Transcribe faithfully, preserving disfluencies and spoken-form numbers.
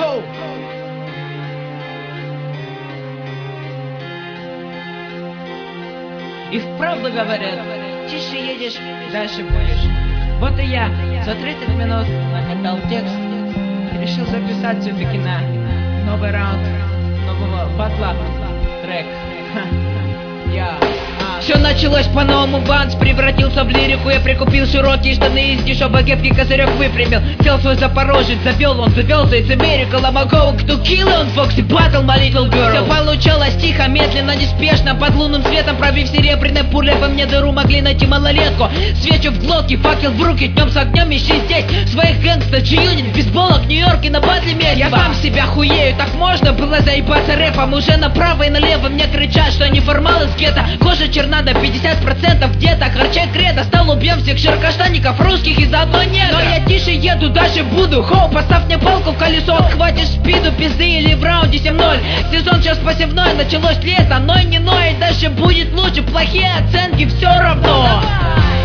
Go! И вправду говорят, тише едешь, дальше будешь. Вот и я за тридцать минут накатал текст и решил записать все-таки на новый раунд нового батла трек. Я. Все началось по-новому, Ванс превратился в лирику. Я прикупил широкие штаны из дешевой кепки, козырек выпрямил. Сел свой Запорожец, завел, он завелся из Америки. I'm going to kill on Foxy Battle, my little girl. Все получалось тихо, медленно, неспешно. Под лунным светом, пробив серебряной пулей во мне дыру, могли найти малолетку. Свечу в глотке, факел в руки, днем с огнем ищи здесь своих гэнгста, чьюнит в бейсболах, Нью-Йорке на базе месяца. Я сам себя хуею, так можно было заебаться рэпом. Уже направо и налево мне кричат, что они формалы с гетто. Кожа черна до пятьдесят процентов где-то. Харчай кредо, стал убьем всех широкоштанников русских и заодно негров. Но я тише еду, дальше буду. Хоу, поставь мне палку в колесо, отхватишь спиду, пизды или в раунде семь ноль. Сезон сейчас посевной, началось лето, но и не ной. Дальше будет лучше, плохие оценки все равно.